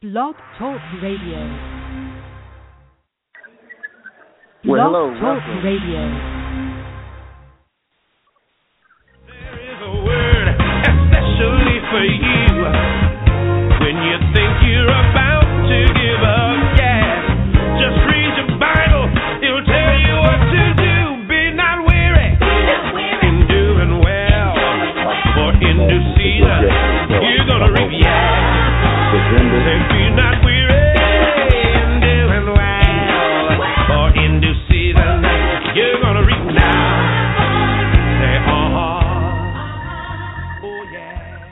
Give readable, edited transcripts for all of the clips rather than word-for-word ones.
Blog Talk Radio. Well, Blog hello, Talk welcome. Radio. There is a word especially for you when you think you're about to give up gas. Just read your Bible, it'll tell you what to do. Be not weary in doing well, for in due season you're gonna reap Say, be not weary in doing well, for in due season you're gonna reap now. Say, oh yeah.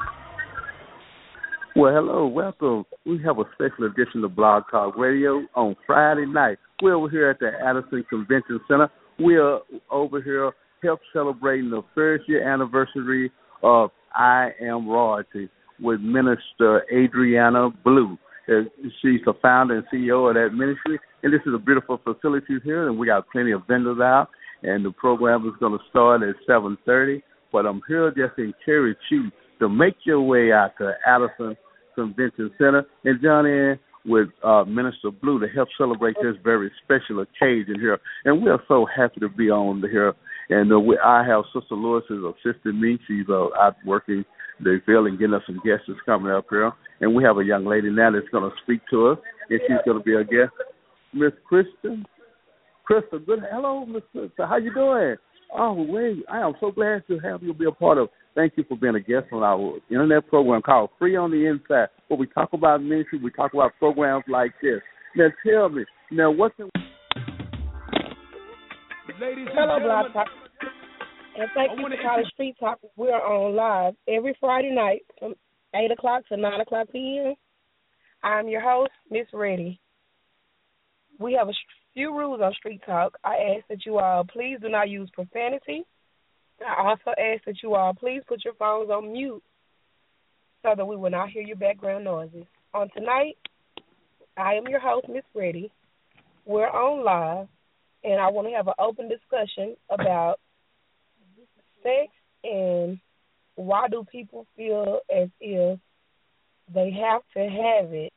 Well, hello, welcome. We have a special edition of Blog Talk Radio on Friday night. We're over here at the Addison Convention Center. We are over here help celebrating the first year anniversary of I Am Royalty with Minister Adriana Blue. She's the founder and CEO of that ministry, and this is a beautiful facility here, and we got plenty of vendors out, and the program is going to start at 7:30, but I'm here just to encourage you to make your way out to Addison Convention Center and join in with Minister Blue to help celebrate this very special occasion here, and we are so happy to be on here, and I have Sister Lewis is assisting me. She's out working the field and getting us some guests that's coming up here. And we have a young lady now that's going to speak to us, and she's going to be our guest, Miss Kristen. Kristen, good. Hello, Miss Kristen. How you doing? Oh, wait, I am so glad to have you be a part of. Thank you for being a guest on our internet program called Free on the Inside, where we talk about ministry, we talk about programs like this. Now, tell me, what's in... Ladies and Hello, gentlemen, Blog Talk. And thank you for College Street Talk. We are on live every Friday night from 8 o'clock to 9 o'clock p.m. I'm your host, Miss Reddy. We have a few rules on Street Talk. I ask that you all please do not use profanity. I also ask that you all please put your phones on mute so that we will not hear your background noises. On tonight, I am your host, Miss Reddy. We're on live, and I want to have an open discussion about sex and why do people feel as if they have to have it,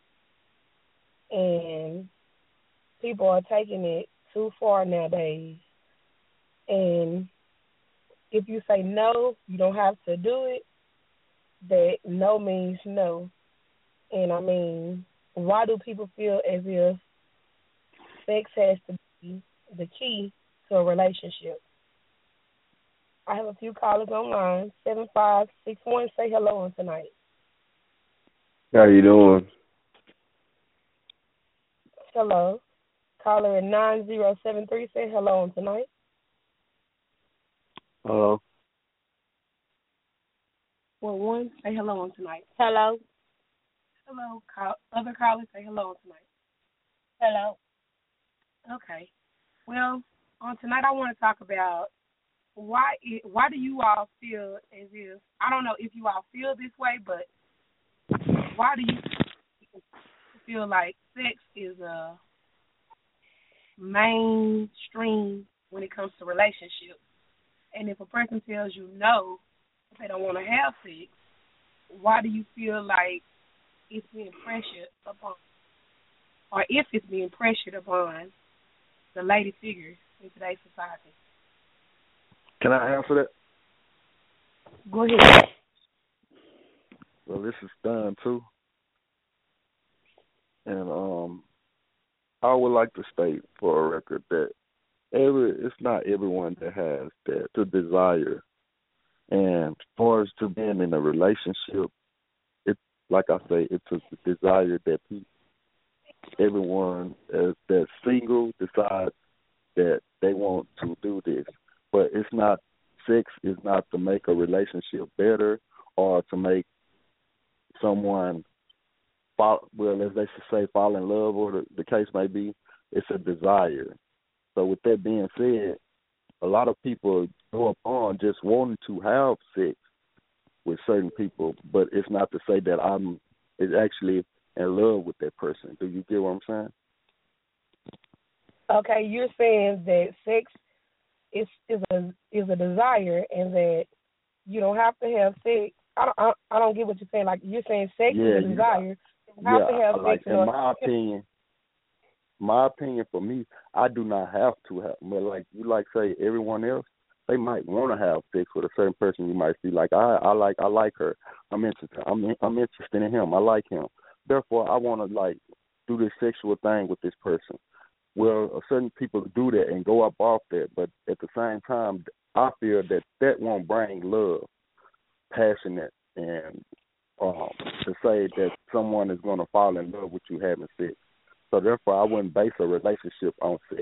and people are taking it too far nowadays. And if you say no, you don't have to do it, that no means no. And I mean, why do people feel as if sex has to be the key to a relationship? I have a few callers online. 7561, say hello on tonight. How you doing? Hello. Caller at 9073, say hello on tonight. Hello. Well, one, say hello on tonight. Hello. Hello. Other callers, say hello on tonight. Hello. Okay. Well, on tonight I want to talk about why do you all feel as if, I don't know if you all feel this way, but why do you feel like sex is a mainstream when it comes to relationships? And if a person tells you no, if they don't want to have sex, why do you feel like it's being pressured upon, or if it's being pressured upon the lady figures in today's society? Can I answer that? Go ahead. Well, this is done too. And I would like to state for a record that it's not everyone that has that the desire. And as far as to being in a relationship, it's like I say, it's a desire that everyone that's single decides that they want to do this. But it's not, sex is not to make a relationship better or to make someone fall in love, or the case may be. It's a desire. So with that being said, a lot of people go upon just wanting to have sex with certain people, but it's not to say that I'm actually in love with that person. Do you get what I'm saying? Okay, you're saying that sex is a desire, and that you don't have to have sex. I don't get what you're saying. Like, you're saying sex is a desire, have to have like sex in my opinion for me, I do not have to have. But like you say, everyone else, they might want to have sex with a certain person. You might see like I like her. I'm interested. I'm interested in him. I like him. Therefore, I want to like do this sexual thing with this person. Well, certain people do that and go up off that, but at the same time, I feel that won't bring love, passionate, and to say that someone is going to fall in love with you having sex. So therefore, I wouldn't base a relationship on sex.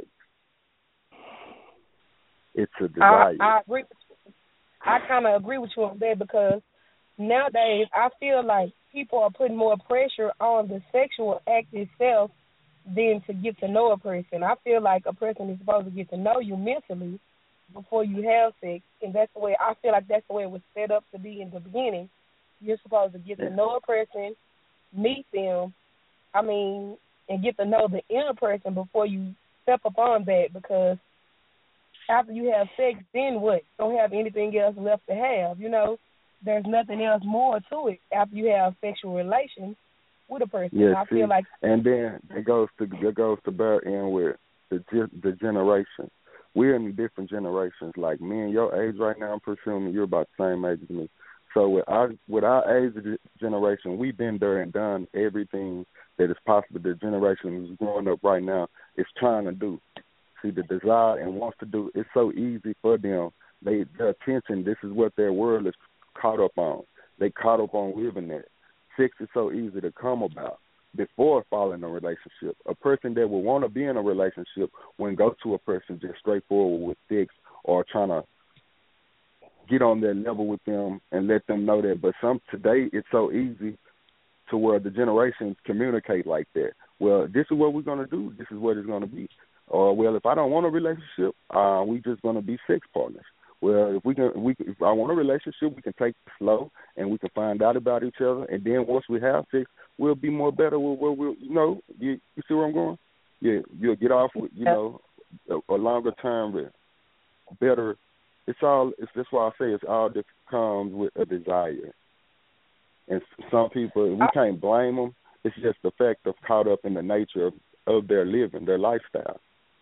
It's a desire. I agree. I kind of agree with you on that because nowadays I feel like people are putting more pressure on the sexual act itself than to get to know a person. I feel like a person is supposed to get to know you mentally before you have sex, and that's the way I feel like that's the way it was set up to be in the beginning. You're supposed to get to know a person, meet them, and get to know the inner person before you step upon that, because after you have sex, then what? Don't have anything else left to have, There's nothing else more to it after you have sexual relations with a person. Yeah, I feel like, and then it goes to bear in with the generation. We're in different generations. Like me and your age right now, I'm presuming you're about the same age as me. So with our age generation, we've been there and done everything that is possible. The generation who's growing up right now is trying to do. See, the desire and wants to do. It's so easy for them. Their attention. This is what their world is caught up on. They caught up on living that. Sex is so easy to come about before falling in a relationship. A person that would want to be in a relationship wouldn't go to a person just straightforward with sex or trying to get on their level with them and let them know that. But today it's so easy to where the generations communicate like that. Well, this is what we're going to do. This is what it's going to be. Or, well, if I don't want a relationship, we just going to be sex partners. Well, if I want a relationship, we can take it slow and we can find out about each other. And then once we have sex, we'll be more better. You see where I'm going? Yeah, you'll get off with, a longer term, better. That's why I say it's all that comes with a desire. And some people, we can't blame them. It's just the fact of caught up in the nature of their living, their lifestyle.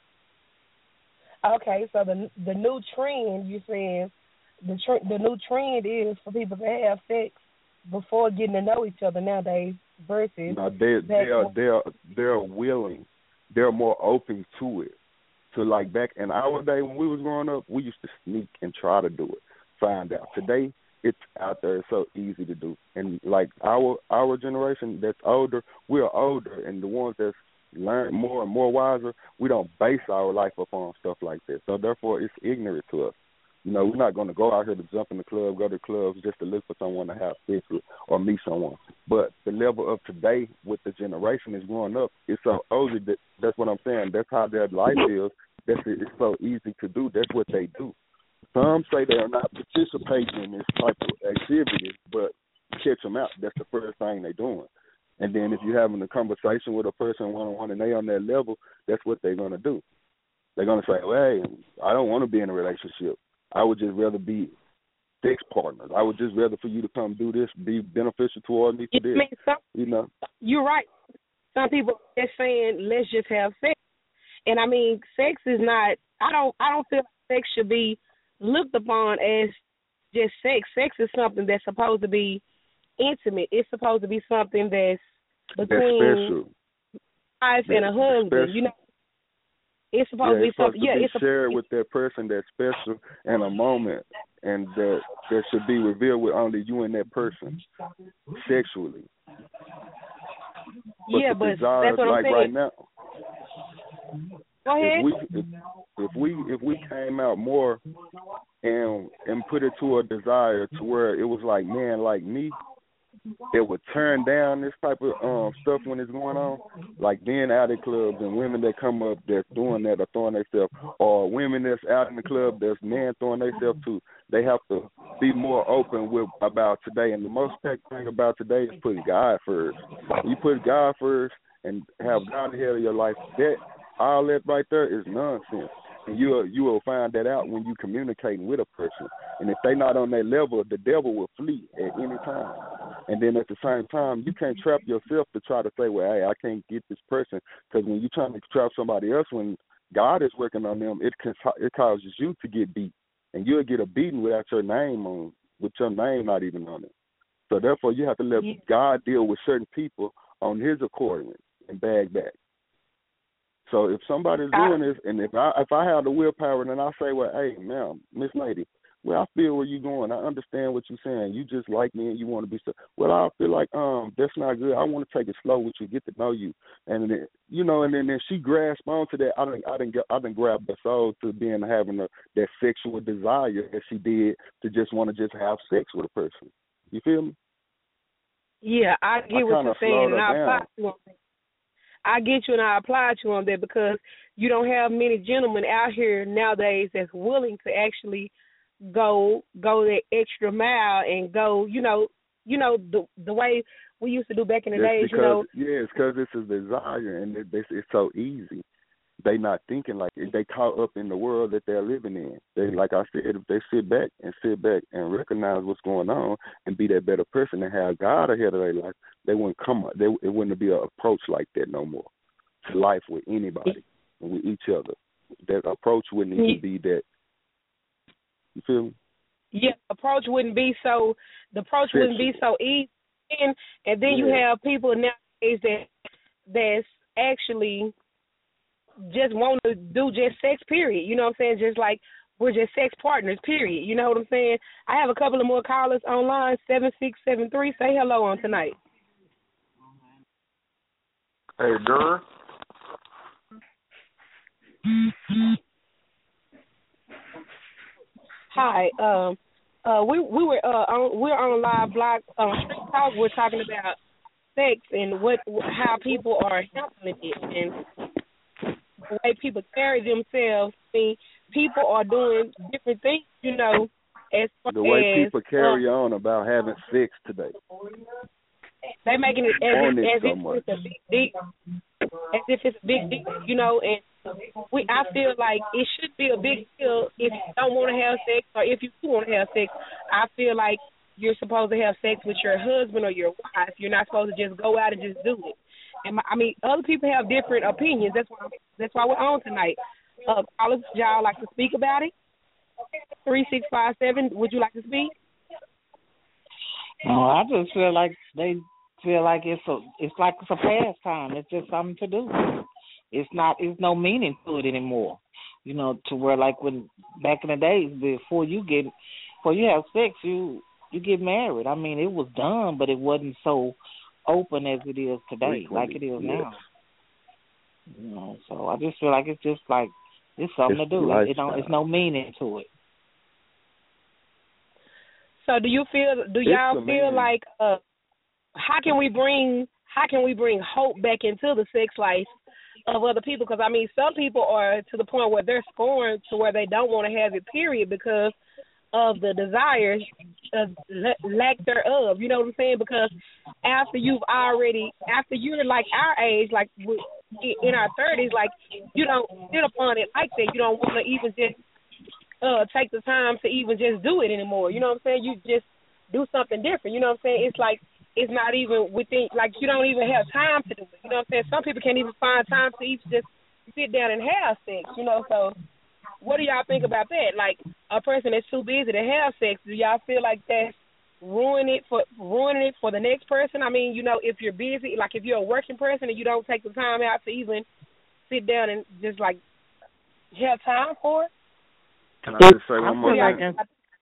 Okay, so the new trend, you're saying, the new trend is for people to have sex before getting to know each other nowadays versus... No, they're willing. They're more open to it. So like back in our day when we was growing up, we used to sneak and try to do it, find out. Today, it's out there. It's so easy to do. And like our generation that's older, we're older, and the ones that's learn more and more wiser, we don't base our life upon stuff like that. So therefore, it's ignorant to us. We're not going to go out here to jump in the club, go to clubs just to look for someone to have sex with or meet someone. But the level of today with the generation is growing up, it's so older that's what I'm saying. That's how their life is. It's so easy to do. That's what they do. Some say they are not participating in this type of activity, but catch them out. That's the first thing they're doing. And then if you're having a conversation with a person one-on-one and they on that level, that's what they're going to do. They're going to say, well, hey, I don't want to be in a relationship. I would just rather be sex partners. I would just rather for you to come do this, be beneficial toward me for this. You're right. Some people are saying, let's just have sex. And, sex is not, I don't feel like sex should be looked upon as just sex. Sex is something that's supposed to be intimate. It's supposed to be something that's between a wife and a husband. Special. It's supposed to be something. It's shared with that person that's special in a moment, and that should be revealed with only you and that person sexually. But that's what I'm saying. Right now, go ahead. If we came out more and put it to a desire to where it was like men like me, that would turn down this type of stuff when it's going on, like being out at clubs and women that come up that's doing that or throwing themselves, or women that's out in the club that's men throwing themselves too. They have to be more open about today. And the most thing about today is putting God first. You put God first and have God ahead of your life. All that right there is nonsense. You will find that out when you communicating with a person. And if they're not on that level, the devil will flee at any time. And then at the same time, you can't trap yourself to try to say, well, hey, I can't get this person. Because when you're trying to trap somebody else, when God is working on them, it causes you to get beat. And you'll get a beating without your name on, with your name not even on it. So therefore, you have to let God deal with certain people on His accord and bag back. So if somebody's doing this, and if I have the willpower, then I say, well, hey, ma'am, Miss Lady, well, I feel where you're going. I understand what you're saying. You just like me and you want to be so. Well, I feel like that's not good. I want to take it slow with you, get to know you, and then, and then she grasped onto that. I didn't grab the soul to having that sexual desire that she did to just want to just have sex with a person. You feel me? Yeah, I get what you're saying, and I get you, and I applaud you on that, because you don't have many gentlemen out here nowadays that's willing to actually go that extra mile and go, the way we used to do back in the days. Yeah, it's because it's a desire, and it's so easy. They not thinking like it. They caught up in the world that they're living in. They, like I said, if they sit back and recognize what's going on and be that better person and have God ahead of their life, they wouldn't it wouldn't be an approach like that no more to life with anybody and with each other. That approach wouldn't even be that. You feel me? Yeah, the approach wouldn't be so easy. And then you have people nowadays that's actually just want to do just sex, period. You know what I'm saying? Just like we're just sex partners, period. You know what I'm saying? I have a couple of more callers online, 7673. Say hello on tonight. Hey, Dur. Hi. We're on a live blog Street Talk. We're talking about sex and how people are handling it and the way people carry themselves. I mean, people are doing different things, as far the way as, people carry on about having sex today. They making it as if it's a big deal. As if it's a big deal, and I feel like it should be a big deal if you don't want to have sex, or if you do want to have sex. I feel like you're supposed to have sex with your husband or your wife. You're not supposed to just go out and just do it. And other people have different opinions. That's why we're on tonight. Callers, y'all like to speak about it? 3657. Would you like to speak? No, I just feel like they feel like it's like it's a pastime. It's just something to do. It's no meaning to it anymore. To where like when back in the days before you have sex, you get married. I mean, it was done, but it wasn't so open as it is today, like it is now. So I just feel like it's just like it's something to do. It's no meaning to it. So do y'all feel like how can we bring hope back into the sex life of other people? Because some people are to the point where they're scorned to where they don't want to have it, period, because of the desires, lack thereof. You know what I'm saying? Because after you're like our age, like in our 30s, like you don't sit upon it like that. You don't want to even just take the time to even just do it anymore. You know what I'm saying? You just do something different. You know what I'm saying? It's like it's not even within, like you don't even have time to do it. You know what I'm saying? Some people can't even find time to even just sit down and have sex. So what do y'all think about that? Like a person that's too busy to have sex, do y'all feel like that's ruining it for the next person? If you're busy, like if you're a working person and you don't take the time out to even sit down and just like have time for it. Can I just say one more thing?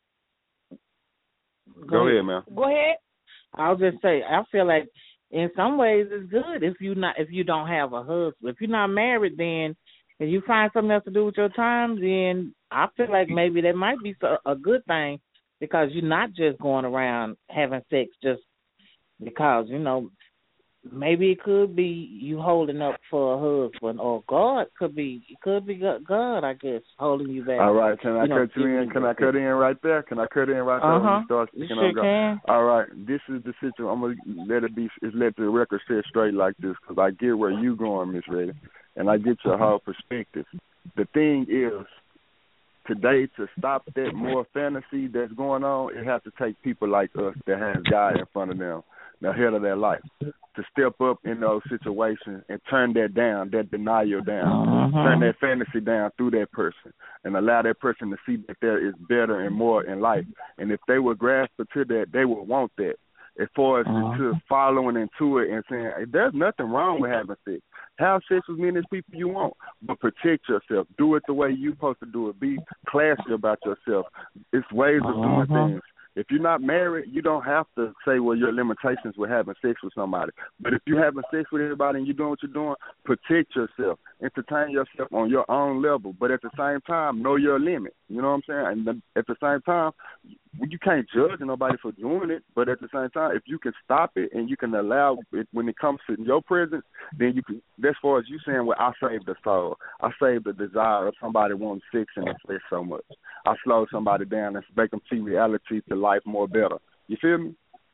Go ahead, man. Go ahead. I'll just say I feel like in some ways it's good if you don't have a husband. If you're not married, then if you find something else to do with your time, then I feel like maybe that might be a good thing, because you're not just going around having sex just because, maybe it could be you holding up for a husband, or God could be God, I guess, holding you back. All right, can I cut you in? Can I cut in right there? Can I cut in right there when you start speaking? You sure can. All right, this is the situation. I'm gonna let the record set straight like this, because I get where you going, Miss Reddy. and I get your whole perspective. The thing is, today, to stop that more fantasy that's going on, it has to take people like us that has God in front of them, the head of their life, to step up in those situations and turn that down, that denial down, turn that fantasy down through that person, and allow that person to see that there is better and more in life. And if they would grasp to that, they would want that. As far as to following into it and saying, hey, there's nothing wrong with having sex. Have sex with many people you want, but protect yourself. Do it the way you're supposed to do it. Be classy about yourself. It's ways of doing things. If you're not married, you don't have to say, well, your limitations with having sex with somebody. But if you're having sex with everybody and you're doing what you're doing, protect yourself. Entertain yourself on your own level. But at the same time, know your limit. You know what I'm saying? And at the same time, you can't judge nobody for doing it. But at the same time, if you can stop it and you can allow it when it comes to your presence, then you can, as far as you saying, well, I saved the soul. I saved the desire of somebody wanting sex in their flesh so much. I slow somebody down and make them see reality to life more better. You feel me?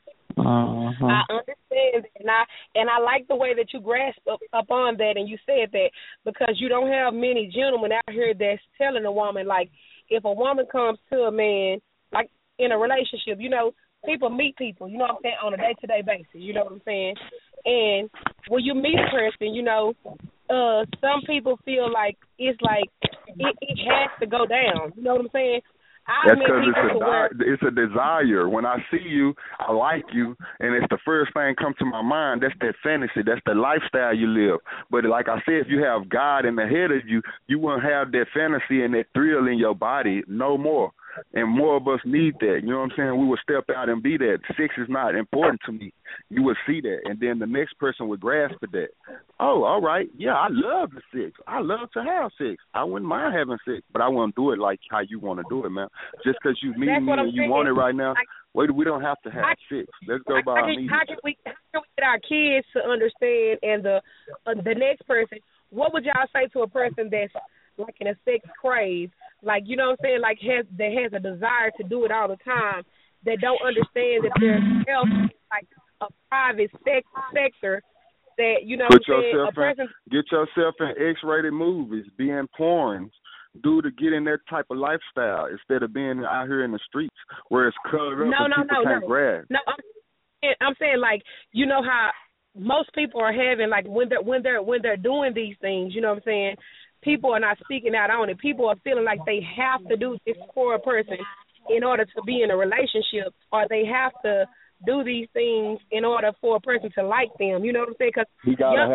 I understand that, and I like the way that you grasp up on that, and you said that because you don't have many gentlemen out here that's telling a woman, like, if a woman comes to a man, like in a relationship, you know, people meet people, you know what I'm saying, on a day-to-day basis, you know what I'm saying? And when you meet a person, you know, some people feel like it's like it has to go down, you know what I'm saying? That's because it's a desire. When I see you, I like you, and it's the first thing come to my mind. That's that fantasy. That's the lifestyle you live. But like I said, if you have God in the head of you, you won't have that fantasy and that thrill in your body no more. And more of us need that. You know what I'm saying? We will step out and be that. Sex is not important to me. You would see that. And then the next person would grasp at that. Oh, all right. Yeah, I love the sex. I love to have sex. I wouldn't mind having sex, but I won't do it like how you want to do it, man. Just because you meet me and you want it right now, we don't have to have sex. Let's go by our needs. How can we get our kids to understand and the next person? What would y'all say to a person that's like in a sex craze? Like, you know what I'm saying, like that has a desire to do it all the time, that don't understand that there's like a private sector that, you know what I'm saying, a person... Get yourself in X-rated movies, be in porns, to get in that type of lifestyle instead of being out here in the streets where it's covered up and people can't grab. No, I'm saying, like, you know how most people are having, like, when they're doing these things, you know what I'm saying, people are not speaking out on it. People are feeling like they have to do this for a person in order to be in a relationship, or they have to do these things in order for a person to like them. You know what I'm saying? Because we gotta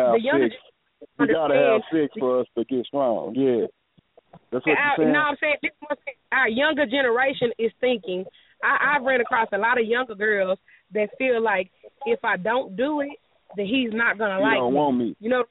have sex for us to get strong. Yeah, that's what you're saying. No, I'm saying this is what our younger generation is thinking. I've ran across a lot of younger girls that feel like if I don't do it, then he's not gonna like me. Don't want me. You know.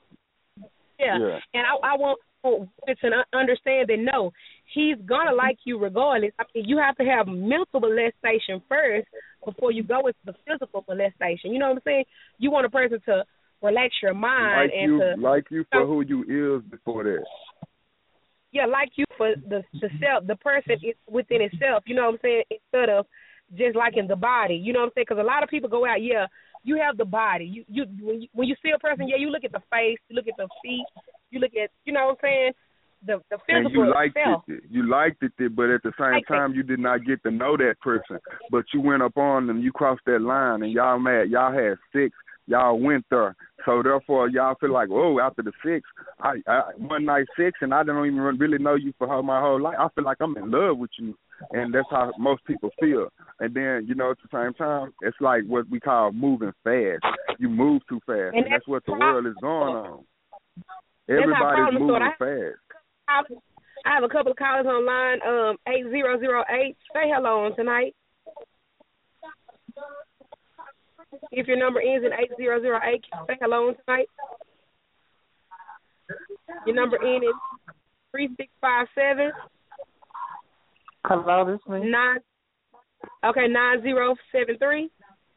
Yeah. And I want to understand that, no, he's going to like you regardless. I mean, you have to have mental molestation first before you go into the physical molestation. You know what I'm saying? You want a person to relax your mind like you for who you is before that. Yeah, like you for the self. The person is within itself, you know what I'm saying, instead of just liking the body. You know what I'm saying? Because a lot of people go out, you have the body. You when you see a person, you look at the face, you look at the feet, you look at, you know what I'm saying, the physical. And you liked it, but at the same time, you did not get to know that person. But you went up on them, you crossed that line, and y'all mad. Y'all had sex. Y'all went there. So therefore, y'all feel like, oh, after the sex, I one night sex, and I don't even really know you for my whole life. I feel like I'm in love with you. And that's how most people feel. And then, you know, at the same time, it's like what we call moving fast. You move too fast, and that's what the world is going on. Everybody's moving fast. I have a couple of callers online, 8008. Say hello on tonight. If your number ends in 8008, say hello on tonight. Your number ends in 3657. Hello, this is me. 9073.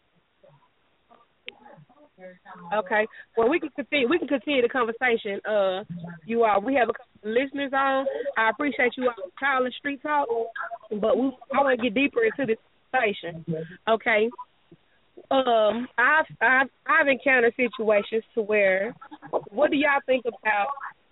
Okay. Well, we can continue. We can continue the conversation. You all. We have a couple of listeners on. I appreciate you all calling Street Talk, but I want to get deeper into this conversation. Okay. I've encountered situations to where what do y'all think about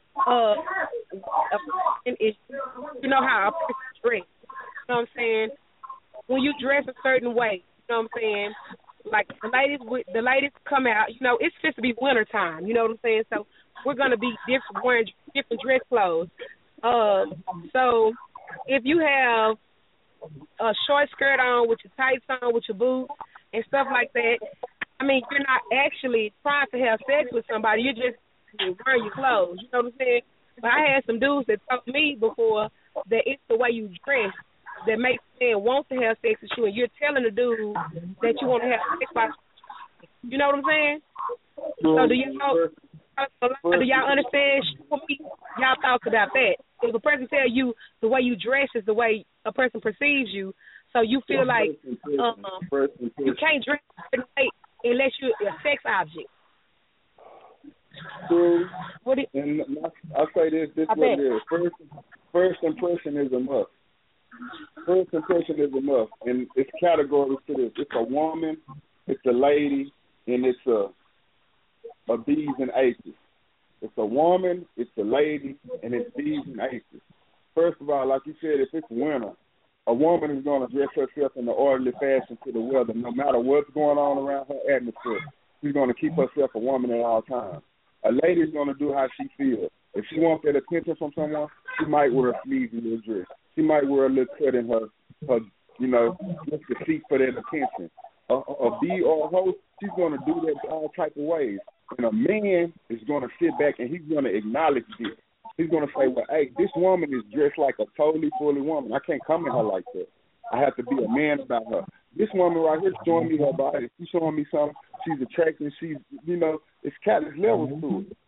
you know how a person dress? You know what I'm saying? When you dress a certain way, you know what I'm saying? Like the ladies come out, you know, it's just to be winter time, you know what I'm saying? So we're gonna be wearing different dress clothes. So if you have a short skirt on with your tights on, with your boots and stuff like that, I mean, you're not actually trying to have sex with somebody. You're just wearing your clothes. You know what I'm saying? But I had some dudes that told me before that it's the way you dress that makes a man want to have sex with you, and you're telling the dude that you want to have sex by. You know what I'm saying? So do you know? Do y'all understand? Y'all thoughts about that? If a person tell you the way you dress is the way a person perceives you, so you feel like you can't dress unless you're a sex object. True. And I'll say this what it is. First impression is a must. First impression is a must. And it's categories to this. It's a woman, it's a lady, and it's a B's and H's. It's a woman, it's a lady, and it's B's and H's. First of all, like you said, if it's winter, a woman is going to dress herself in the orderly fashion to the weather, no matter what's going on around her atmosphere. She's going to keep herself a woman at all times. A lady's going to do how she feels. If she wants that attention from someone, she might wear a sleevey little dress. She might wear a little cut in her you know, just to seek for that attention. A bee or a host, she's going to do that all type of ways. And a man is going to sit back and he's going to acknowledge this. He's going to say, well, hey, this woman is dressed like a totally fully woman. I can't come at her like that. I have to be a man about her. This woman right here is showing me her body. She's showing me something. She's attractive. She's, you know, it's levels to it.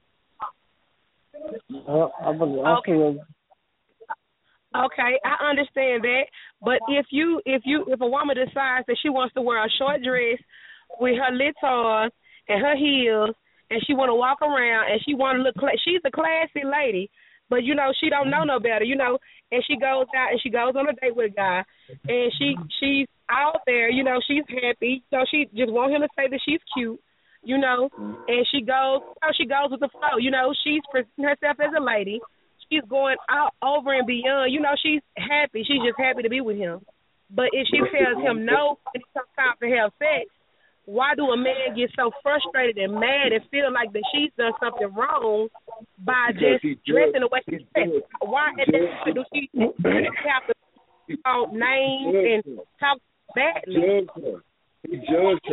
Okay, I understand that. But if a woman decides that she wants to wear a short dress with her lips on and her heels, and she want to walk around and she want to look, she's a classy lady, but you know she don't know no better, you know, and she goes out and she goes on a date with a guy, and she's out there, you know, she's happy, so she just want him to say that she's cute, you know, and she goes with the flow, you know, she's presenting herself as a lady. She's going out over and beyond. You know, she's happy. She's just happy to be with him. But if she tells him no and it's time to have sex, why do a man get so frustrated and mad and feel like that she's done something wrong by just dressing the way she's dressed? Why at that point do she have to call names and talk badly? He judged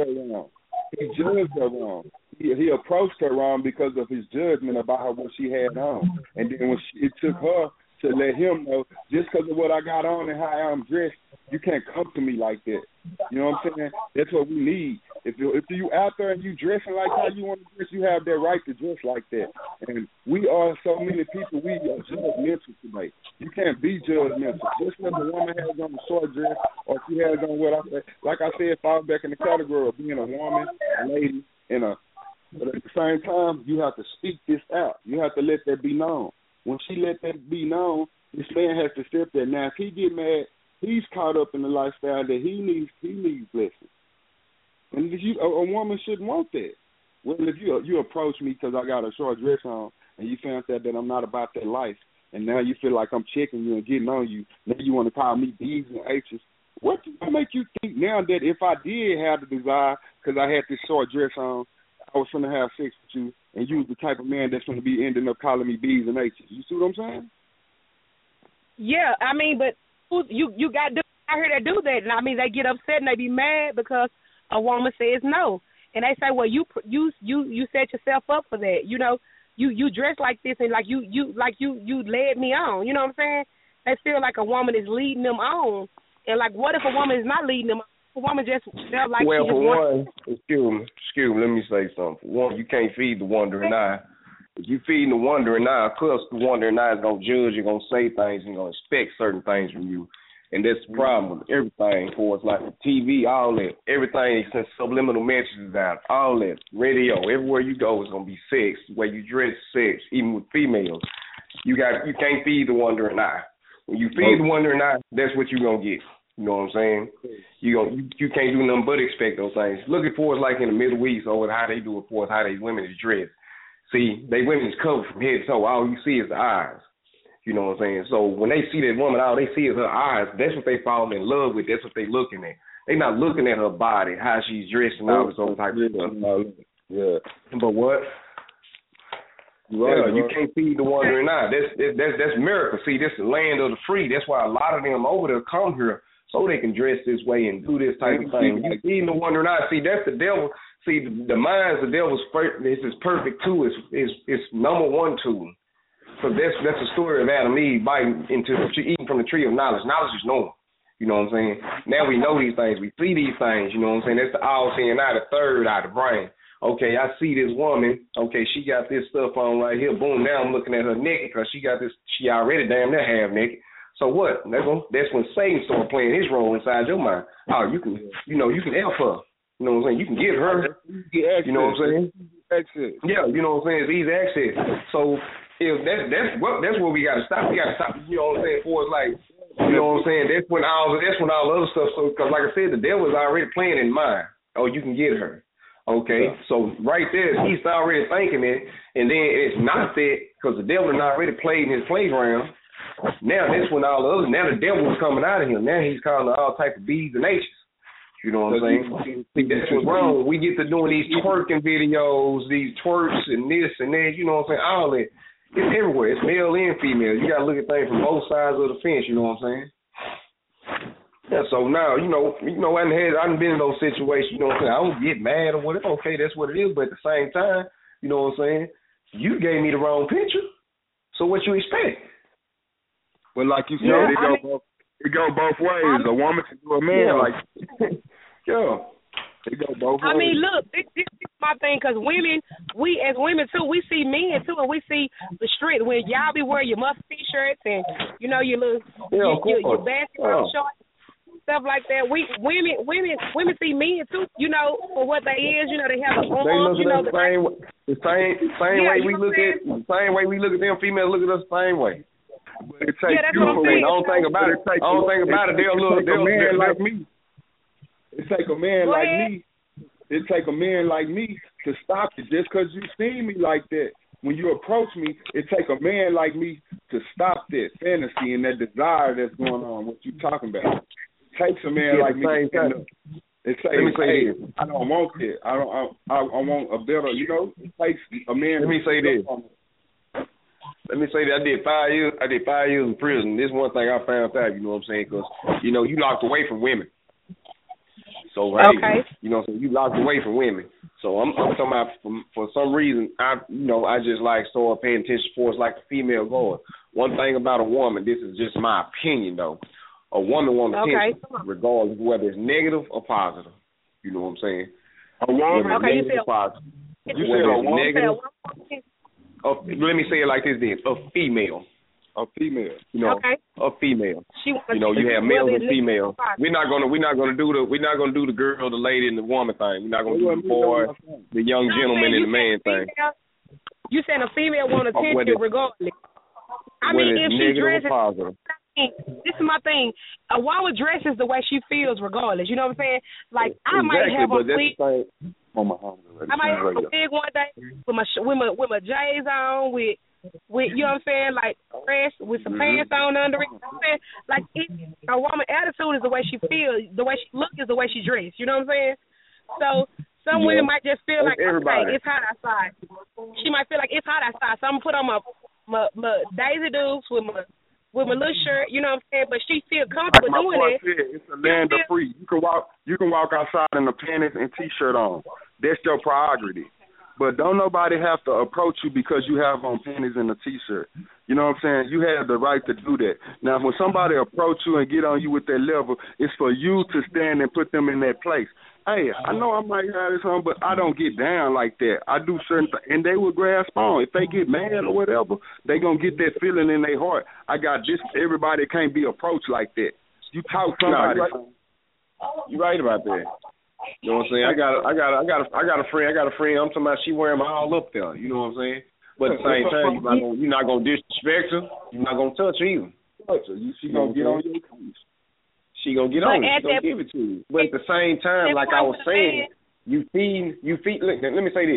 her wrong. He approached her wrong because of his judgment about her, what she had on. And then when it took her to let him know, just because of what I got on and how I'm dressed, you can't come to me like that. You know what I'm saying? That's what we need. If you out there and you dressing like how you want to dress, you have that right to dress like that. And we are so many people, we are judgmental today. You can't be judgmental. Just because a woman has on a short dress or she has on what I say, like I said, fall back in the category of being a woman, a lady, but at the same time, you have to speak this out. You have to let that be known. When she let that be known, this man has to step there. Now, if he get mad, he's caught up in the lifestyle that he needs blessings. And a woman shouldn't want that. Well, if you approach me because I got a short dress on and you found that I'm not about that life, and now you feel like I'm checking you and getting on you, now you want to call me B's and H's, what make you think now that if I did have the desire because I had this short dress on, I was going to have sex with you, and you was the type of man that's going to be ending up calling me B's and H's. You see what I'm saying? Yeah, I mean, but you got dudes out here that do that, and I mean, they get upset and they be mad because a woman says no, and they say, well, you set yourself up for that. You know, you dress like this, and like you led me on. You know what I'm saying? They feel like a woman is leading them on, and like, what if a woman is not leading them on? A woman just felt like well, she just for one, excuse me, let me say something. For one, you can't feed the wandering eye. If you feeding the wandering eye, of course the wandering eye is going to judge, you're going to say things, and going to expect certain things from you. And that's the problem with everything for us, like the TV, all that. Everything, since subliminal messages out, all that. Radio, everywhere you go is going to be sex. The way you dress, sex, even with females. You can't feed the wandering eye. When you feed the wandering eye, that's what you're going to get. You know what I'm saying? You can't do nothing but expect those things. Look at for us like in the Middle East or how they do it for us, how these women is dressed. See, they women's covered from head to toe. All you see is the eyes. You know what I'm saying? So when they see that woman, all they see is her eyes. That's what they fall in love with. That's what they looking at. They not looking at her body, how she's dressed, and all this other type of stuff. Yeah. But what? Right, you can't feed the wandering eye. That's America. See, this is the land of the free. That's why a lot of them over there come here so they can dress this way and do this type of thing. You feeding the wandering eye. See, that's the devil. See, the mind's the devil's this is perfect tool. It's number one tool. So that's the story of Adam and Eve eating from the tree of knowledge. Knowledge is knowing. You know what I'm saying? Now we know these things. We see these things. You know what I'm saying? That's the all-seeing eye, the third eye, the brain. Okay, I see this woman. Okay, she got this stuff on right here. Boom, now I'm looking at her naked because she got this. She already damn near half naked. So what? That's when Satan started playing his role inside your mind. Oh, you can help her. You know what I'm saying? You can get her. You know what I'm saying? Access. Yeah, you know what I'm saying? It's easy access. So if that's where we got to stop. We got to stop. You know what I'm saying? For it's like, you know what I'm saying? That's when all the other stuff. So because like I said, the devil is already playing in mind. Oh, you can get her. Okay, so right there, he's already thinking it, and then it's not that because the devil has already played in his playground. Now that's when now the devil's coming out of him. Now he's calling all type of B's and H's. You know what I'm saying? See, that's what's wrong. We get to doing these twerking videos, these twerks and this and that. You know what I'm saying? All that. It's everywhere. It's male and female. You got to look at things from both sides of the fence. You know what I'm saying? Yeah, so now, I done been in those situations, you know what I'm saying? I don't get mad or whatever. Okay, that's what it is, but at the same time, you know what I'm saying? You gave me the wrong picture, so what you expect? Well, like you said, it go both ways. A woman can do a man like yeah. It go both ways. I mean, look, this is my thing, because we as women, too, we see men, too, and we see the street. When y'all be wearing your must T-shirts and, your little, your basketball shorts, stuff like that. Women see men too, for what they is. They have a arm. They look at us the same way we look at the same way we look at them. Females look at us the same way. But it takes that's what I'm saying. I don't think about it. They'll like me. It take a man like me. It take a man like me to stop it. Just because you see me like that, when you approach me, it take a man like me to stop that fantasy and that desire that's going on. What you talking about? Takes a man like me. It takes, I don't want it. I want a better. It takes a man. Let me say this. I did 5 years. I did 5 years in prison. This one thing I found out. You know what I'm saying? Because you locked away from women. So okay. You locked away from women. So I'm talking about for some reason I just started paying attention for it's like a female guard. One thing about a woman, this is just my opinion though. A woman wants attention, regardless of whether it's negative or positive. You know what I'm saying? A woman, negative or positive. You said a woman. Negative. Let me say it like this then: a female. A female. A female. You have males and females. We're not gonna do the girl, the lady, and the woman thing. We're not gonna do the boy, the young gentleman, and the man thing. You saying a female want attention regardless? I mean, if she dresses. This is my thing. A woman dresses the way she feels regardless. You know what I'm saying? Like, I might have a wig. I might have a wig one day with my J's on, with you know what I'm saying, like dress with some pants on under it. You know what I'm saying? Like, a woman's attitude is the way she feels, the way she looks is the way she dresses. You know what I'm saying? So some women might just feel like, okay, it's hot outside. She might feel like it's hot outside, so I'm gonna put on my Daisy Dukes with my little shirt, you know what I'm saying? But she feel comfortable doing it. It's a land of free. You can walk outside in the panties and T-shirt on. That's your prerogative. But don't nobody have to approach you because you have on panties and a T-shirt. You know what I'm saying? You have the right to do that. Now, when somebody approach you and get on you with that level, it's for you to stand and put them in that place. Hey, I know I might have this on, but I don't get down like that. I do certain things, and they will grasp on. If they get mad or whatever, they going to get that feeling in their heart. I got this. Everybody can't be approached like that. You talk somebody. You're right about that. You know what I'm saying? I got a friend. I'm talking about she wearing them all up there. You know what I'm saying? But at the same time, you're not gonna disrespect her. You're not gonna touch her either. She gonna get on your case. She gonna get on it. She gonna give it to you. But at the same time, like I was saying, you feed. Look, let me say this: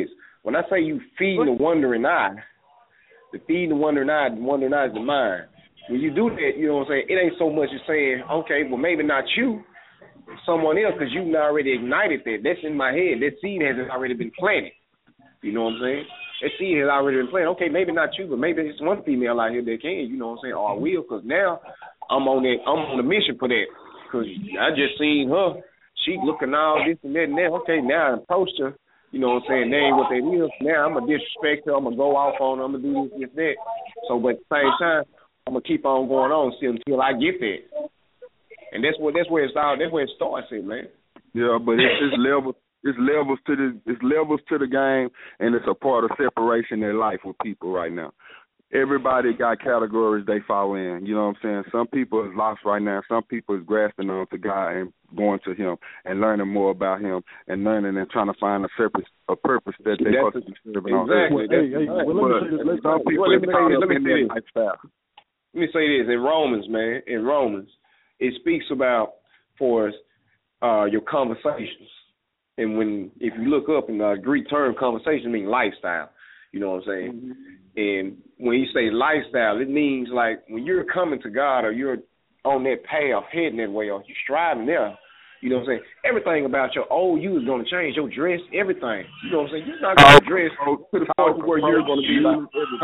when I say you feeding the wandering eye, the feeding the wandering eye is the mind. When you do that, you know what I'm saying, it ain't so much as saying, okay, well, maybe not you, someone else, because you've already ignited that. That's in my head. That seed has already been planted. You know what I'm saying? That seed has already been planted. Okay, maybe not you, but maybe it's one female out here that can, you know what I'm saying, or I will, because now I'm on a mission for that. Because I just seen her. She looking all this and that and that. Okay, now I approached her. You know what I'm saying? That ain't what that is. Now I'm going to disrespect her. I'm going to go off on her. I'm going to do this, that. So, but at the same time, I'm going to keep on going on until I get there. And that's where it starts. That's where it starts, man. Yeah, but it's levels. It's levels to the game, and it's a part of separation in life with people right now. Everybody got categories they fall in. You know what I'm saying? Some people is lost right now. Some people is grasping on to God and going to Him and learning more about Him and learning and trying to find a purpose that they supposed to be serving on. Exactly. Let me say this. In Romans, it speaks about for your conversations. And if you look up in the Greek term, conversation means lifestyle. You know what I'm saying? Mm-hmm. And when you say lifestyle, it means like when you're coming to God or you're on that path, heading that way, or you're striving there, you know what I'm saying? Everything about your old you is going to change. Your dress, everything. You know what I'm saying? You're not going to dress to the point where you're going to be like,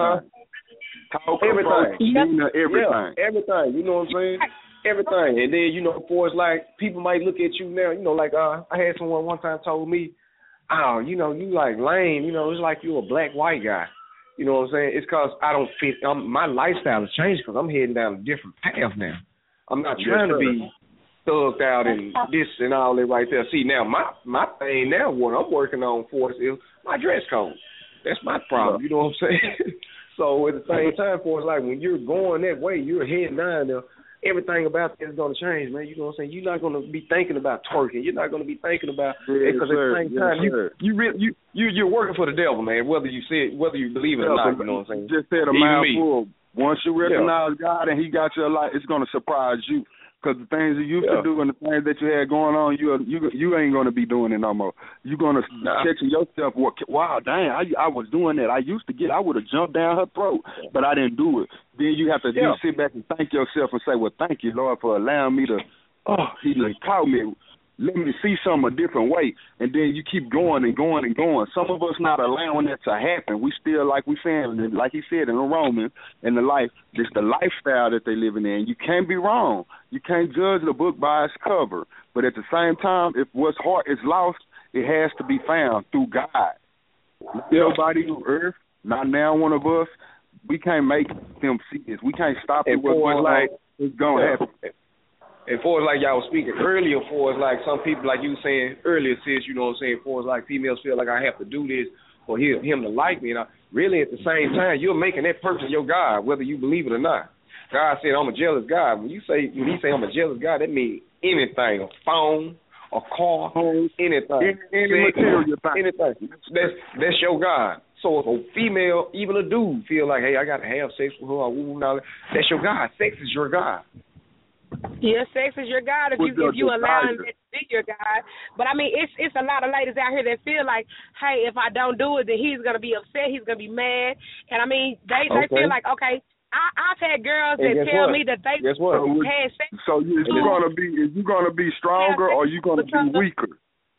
everything. Everything. Everything. You know what I'm saying? Everything. And then, you know, for it's like people might look at you now, you know, like I had someone one time told me, oh, you know, you like lame, you know, it's like you're a black-white guy. You know what I'm saying? It's because I don't fit. My lifestyle has changed because I'm heading down a different path now. I'm not trying to be thugged out and this and all that right there. See, now my thing now, what I'm working on for is my dress code. That's my problem. You know what I'm saying? So at the same time, for it's like when you're going that way, you're heading down there. Everything about this is going to change, man. You know what I'm saying? You're not going to be thinking about twerking. You're not going to be thinking about because at the same time, you're working for the devil, man. Whether you believe it or not, you know what I'm saying? Just said a mouthful. Once you recognize God and He got your life, it's going to surprise you. Because the things you used to do and the things that you had going on, you ain't going to be doing it no more. You're going to catch yourself, wow, dang, I was doing that. I would have jumped down her throat, but I didn't do it. Then you have to sit back and thank yourself and say, well, thank you, Lord, for allowing me to, He called me. Let me see something a different way. And then you keep going and going and going. Some of us not allowing that to happen. We still, like we saying, like he said in the Romans, in the life, it's the lifestyle that they living in. You can't be wrong. You can't judge the book by its cover. But at the same time, if what's heart is lost, it has to be found through God. Everybody on earth, not now one of us, we can't make them see this. We can't stop it. What's going on, it's going to happen. And for us, like y'all was speaking earlier, for us, like some people, like you were saying earlier, sis, you know what I'm saying, for us, like females feel like I have to do this for him to like me. And really, at the same time, you're making that person your God, whether you believe it or not. God said, I'm a jealous God. When he say I'm a jealous God, that means anything, a phone, a car, anything. Any material thing. Anything. That's your God. So if a female, even a dude, feel like, hey, I got to have sex with her, that's your God. Sex is your God. Yeah, sex is your God if you allow him to be your God. But I mean, it's a lot of ladies out here that feel like, hey, if I don't do it, then he's gonna be upset, he's gonna be mad. And I mean, they feel like, okay, I've had girls that tell me that they had sex. So is you gonna be stronger or you gonna be weaker?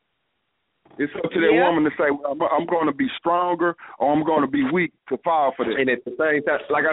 It's up to that woman to say, well, I'm gonna be stronger or I'm gonna be weak to fall for that. And at the same time, like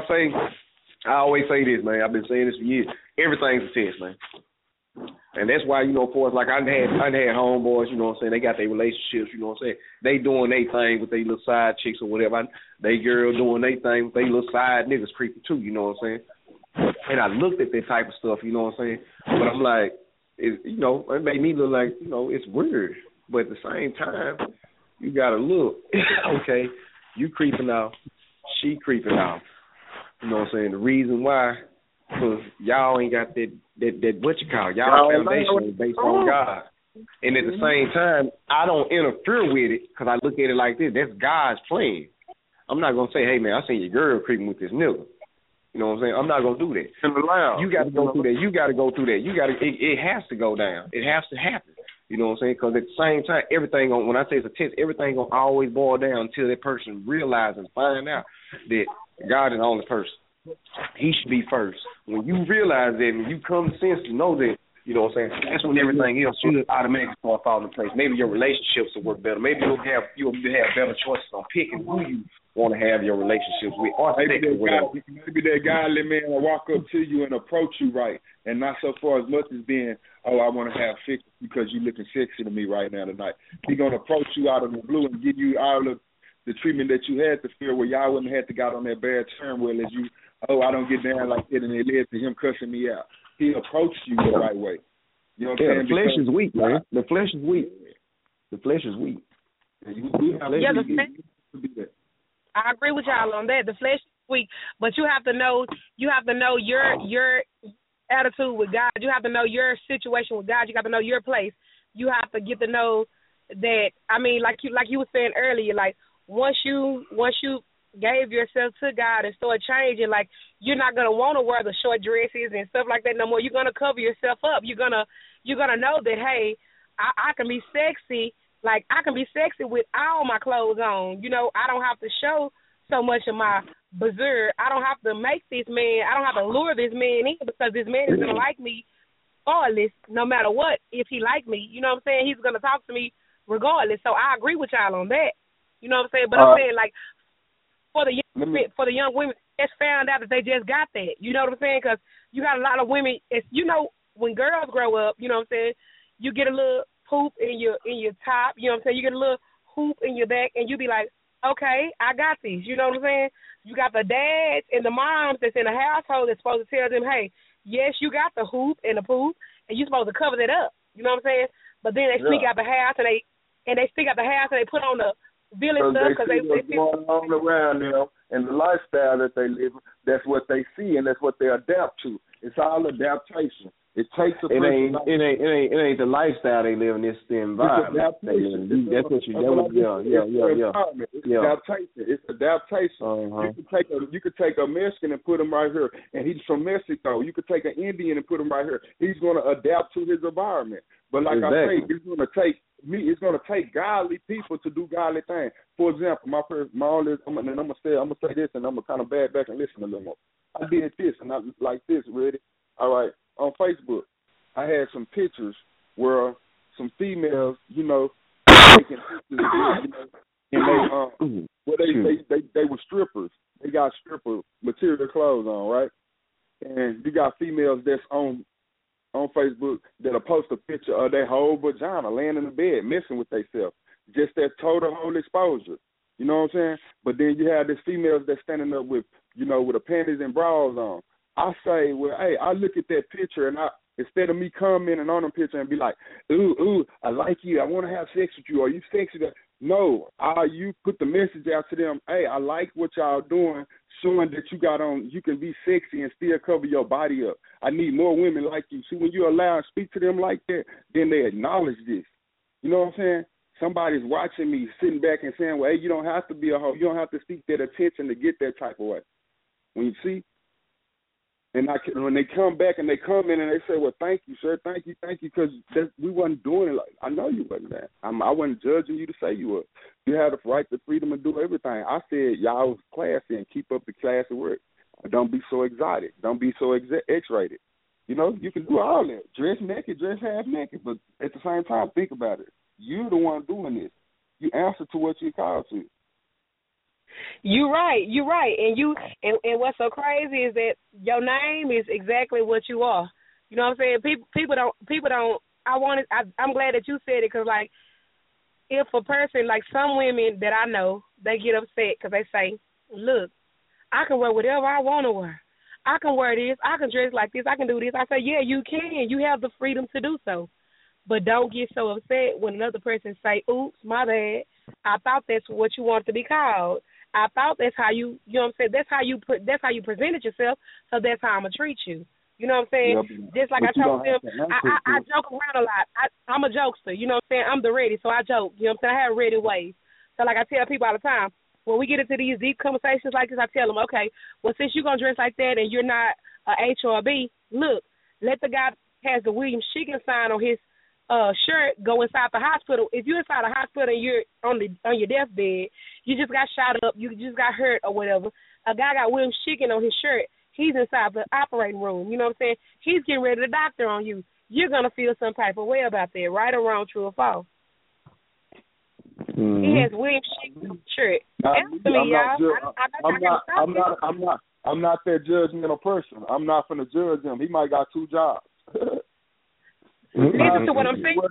I always say this, man. I've been saying this for years. Everything's a test, man. And that's why, you know, for us, like I had homeboys, you know what I'm saying, they got their relationships, you know what I'm saying. They doing their thing with their little side chicks or whatever. They girl doing their thing with their little side niggas creeping too, you know what I'm saying. And I looked at that type of stuff, you know what I'm saying. But I'm like, it made me look like, it's weird. But at the same time, you got to look, okay, you creeping out, she creeping out. You know what I'm saying? The reason why, because y'all ain't got that what you call it, y'all foundation is based on God. And at the same time, I don't interfere with it because I look at it like this. That's God's plan. I'm not going to say, hey, man, I seen your girl creeping with this nigga. You know what I'm saying? I'm not going to do that. You got to go through that. You got to go through that. It has to go down. It has to happen. You know what I'm saying? Because at the same time, when I say it's a test, everything going to always boil down until that person realizes, find out that God is the only person. He should be first. When you realize that and you come to sense to know that, you know what I'm saying, that's when everything else should automatically start falling in place. Maybe your relationships will work better. Maybe you'll have better choices on picking who you want to have your relationships with. Or maybe that godly man will walk up to you and approach you right, and not so far as much as being, I want to have sex because you're looking sexy to me right now tonight. He's going to approach you out of the blue and give you all of the treatment that you had to feel where y'all wouldn't have to got on that bad term where as you, I don't get down like that, and it led to him cussing me out. He approached you the right way. You know what I'm saying? The flesh is weak, man. The flesh is weak. The flesh is weak. I agree with y'all on that. The flesh is weak, but you have to know your attitude with God. You have to know your situation with God. You got to know your place. You have to get to know that. I mean, like you were saying earlier, like once you gave yourself to God and start changing, like you're not gonna want to wear the short dresses and stuff like that no more. You're gonna cover yourself up. You're gonna know that, hey, I can be sexy. Like I can be sexy with all my clothes on. You know, I don't have to show so much of my berserk. I don't have to make this man. I don't have to lure this man in because this man is gonna like me regardless, no matter what. If he like me, you know what I'm saying, he's gonna talk to me regardless. So I agree with y'all on that. You know what I'm saying? But I'm saying, like, for the young women, just found out that they just got that. You know what I'm saying? Because you got a lot of women. You know, when girls grow up, you know what I'm saying, you get a little hoop in your top. You know what I'm saying? You get a little hoop in your back, and you be like, okay, I got these. You know what I'm saying? You got the dads and the moms that's in the household that's supposed to tell them, hey, yes, you got the hoop and the poop, and you're supposed to cover that up. You know what I'm saying? But then they sneak out the house and they sneak out the house and they put on the villain stuff because they going on around them and the lifestyle that they live. That's what they see and that's what they adapt to. It's all adaptation. It takes a person. It ain't the lifestyle they live in. It's the environment they live in. That's what you. It's adaptation. You could take a Mexican and put him right here, and he's from Mexico. You could take an Indian and put him right here. He's going to adapt to his environment. But like I say, it's going to take godly people to do godly things. For example, I'm gonna say this, and I'm gonna kind of back and listen a little more. I did this, and I like this, ready? All right. On Facebook, I had some pictures where some females, you know, taking pictures, you know, and they were strippers. They got stripper material clothes on, right? And you got females that's on Facebook that'll post a picture of their whole vagina laying in the bed, messing with themselves. Just that total whole exposure. You know what I'm saying? But then you have these females that's standing up with, you know, with the panties and bras on. I say, well, hey, I look at that picture and instead of me commenting on the picture and be like, ooh, I like you, I want to have sex with you, are you sexy? No, you put the message out to them, hey, I like what y'all doing, showing that you can be sexy and still cover your body up. I need more women like you. See, when you allow and speak to them like that, then they acknowledge this. You know what I'm saying? Somebody's watching me, sitting back and saying, well, hey, you don't have to be a hoe. You don't have to seek that attention to get that type of way. When you see, and when they come back and they come in and they say, well, thank you, sir, thank you, because we wasn't doing it like, I know you wasn't that. I wasn't judging you to say you were. You had the right, the freedom to do everything. I said, y'all was classy and keep up the classy work. Don't be so exotic. Don't be so X-rated. You know, you can do all that. Dress naked, dress half naked, but at the same time, think about it. You're the one doing this. You answer to what you're called to. You're right. And what's so crazy is that your name is exactly what you are. You know what I'm saying? People don't. I'm glad that you said it because, like, if a person, like some women that I know, they get upset because they say, look, I can wear whatever I want to wear. I can wear this. I can dress like this. I can do this. I say, yeah, you can. You have the freedom to do so. But don't get so upset when another person say, oops, my bad. I thought that's what you wanted to be called. I thought that's how you know what I'm saying? That's how you presented yourself, so that's how I'm going to treat you. You know what I'm saying? Yep. Just like I told them, I joke around a lot. I'm a jokester. You know what I'm saying? I'm the ready, so I joke. You know what I'm saying? I have ready ways. So like I tell people all the time, when we get into these deep conversations like this, I tell them, okay, well, since you're going to dress like that and you're not a H or a B, look, let the guy has the William Shiggins sign on his shirt go inside the hospital. If you're inside the hospital and you're on your deathbed, you just got shot up, you just got hurt or whatever. A guy got Williams Chicken on his shirt. He's inside the operating room. You know what I'm saying? He's getting ready to doctor on you. You're gonna feel some type of way about that, right or wrong, true or false. Mm-hmm. He has Williams Chicken on his shirt. I'm not that judgmental person. I'm not finna judge him. He might got 2 jobs. Listen to what I'm saying.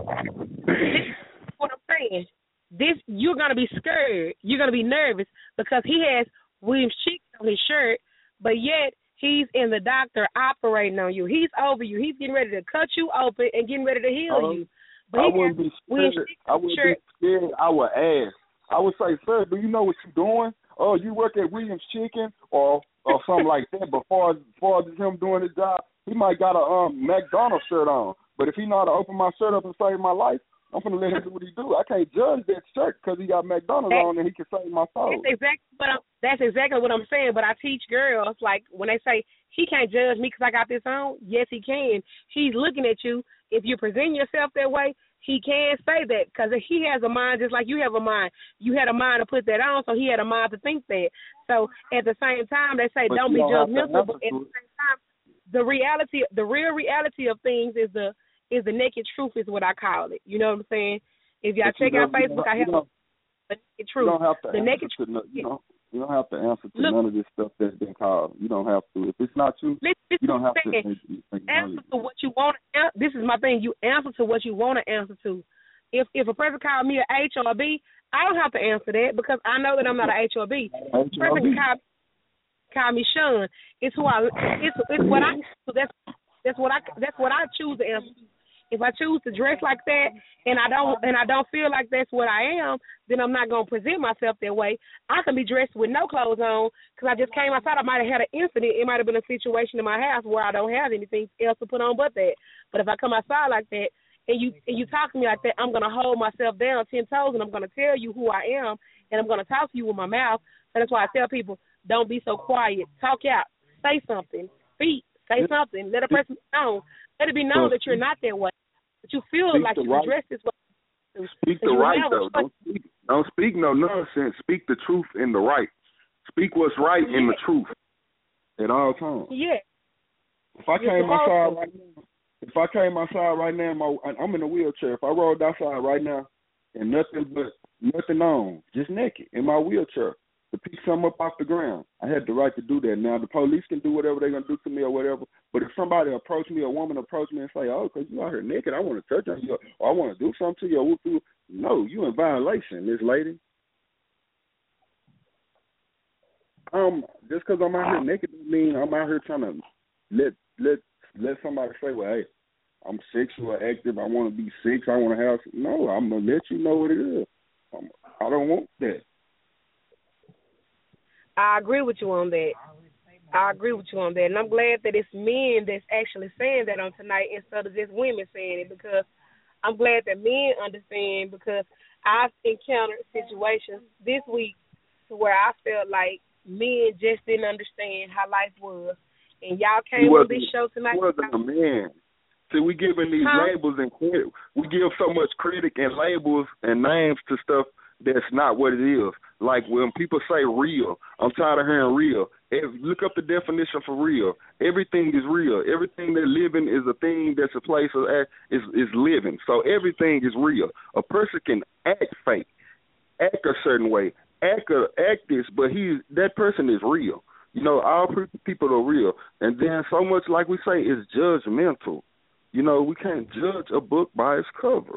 What I'm saying. You're gonna be scared. You're gonna be nervous because he has Williams Chicken on his shirt, but yet he's in the doctor operating on you. He's over you. He's getting ready to cut you open and getting ready to heal you. But I wouldn't be scared. I wouldn't be scared. I would ask. I would say, sir, do you know what you're doing? Oh, you work at Williams Chicken or something like that. But far as him doing his job, he might got a McDonald's shirt on. But if he know how to open my shirt up and save my life, I'm going to let him do what he do. I can't judge that shirt because he got McDonald's on and he can save my soul. That's exactly what I'm saying. But I teach girls, like, when they say, he can't judge me because I got this on, yes, he can. He's looking at you. If you present yourself that way, he can say that because he has a mind just like you have a mind. You had a mind to put that on, so he had a mind to think that. So at the same time, they say don't be judgmental, but at the same time, the real reality of things is the naked truth is what I call it. You know what I'm saying? If y'all check out Facebook, I have the naked truth. The naked truth. You don't have to answer to none of this stuff that's been called. You don't have to. If it's not you, you don't have to. Answer to what you want. This is my thing. You answer to what you want to answer to. If a person calls me a H or a B, I don't have to answer that because I know that I'm not a H or a B. If a person call me Sean, it's what I. That's what I choose to answer to. If I choose to dress like that and I don't feel like that's what I am, then I'm not going to present myself that way. I can be dressed with no clothes on because I just came outside. I might have had an incident. It might have been a situation in my house where I don't have anything else to put on but that. But if I come outside like that and you talk to me like that, I'm going to hold myself down 10 toes and I'm going to tell you who I am and I'm going to talk to you with my mouth. And that's why I tell people, don't be so quiet. Talk out. Say something. Speak. Say something. Let a person know. Let it be known that you're not that way. But you feel like you can dress this way. Speak the right, though. Don't speak no nonsense. Speak the truth in the right. Speak what's right in the truth at all times. Yeah. If I came outside right now, I'm in a wheelchair. If I rolled outside right now and nothing on, just naked in my wheelchair, to pick something up off the ground, I had the right to do that. Now, the police can do whatever they're going to do to me or whatever, but if somebody approach me, a woman approach me and say, oh, because you out here naked, I want to touch on you, or I want to do something to you, or no, you in violation, this lady. Just because I'm out here naked doesn't mean I'm out here trying to let somebody say, well, hey, I'm sexual or active, I want to be sex, I want to have, no, I'm going to let you know what it is. I don't want that. I agree with you on that. And I'm glad that it's men that's actually saying that on tonight instead of just women saying it, because I'm glad that men understand, because I've encountered situations this week to where I felt like men just didn't understand how life was. And y'all came on this show tonight. He wasn't a man. See, we giving these labels and credit. We give so much credit and labels and names to stuff that's not what it is. Like when people say real, I'm tired of hearing real. Look up the definition for real. Everything is real. Everything that's living is a thing that's a place of is living. So everything is real. A person can act fake, act a certain way, act this, but that person is real. You know, all people are real. And then so much, like we say, is judgmental. You know, we can't judge a book by its cover.